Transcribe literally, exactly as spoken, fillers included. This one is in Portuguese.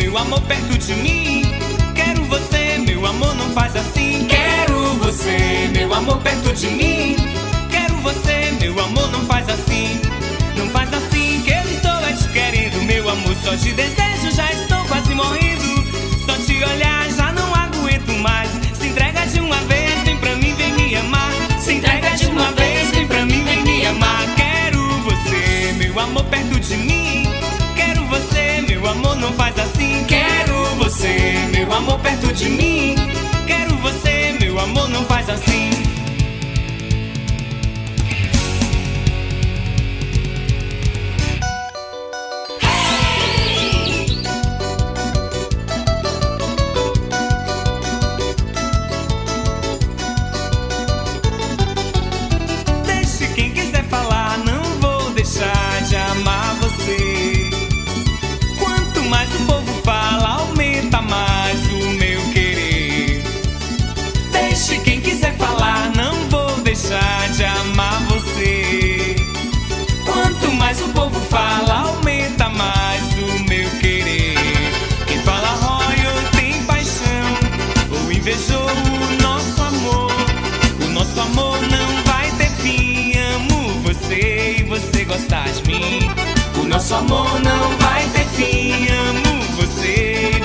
meu amor, perto de mim. Quero você, meu amor, não faz assim. Quero você, meu amor, perto de mim. Quero você, meu amor, não faz assim. Não faz assim que eu estou é te querendo. Meu amor, só te desejo, já estou quase morrendo. Só te olhar, já não aguento mais. Se entrega de uma vez, vem pra mim, vem me amar. Se entrega de uma vez, vem pra mim, vem me amar. Quero você, meu amor, perto de mim. Quero você, meu amor, não faz assim. Quero você, meu amor, perto de mim. Quero você, meu amor, não faz assim. Deixe quem quiser falar, não vou deixar de amar você. Quanto mais o povo fala, aumenta mais o meu querer. Deixe quem quiser falar, não vou deixar de amar você. Quanto mais o povo fala, aumenta mais o meu querer. Quem fala royal tem paixão, ou invejou o nosso amor. O nosso amor não vai ter fim. Amo você e você gosta de mim. O nosso amor não vai ter fim. Amo você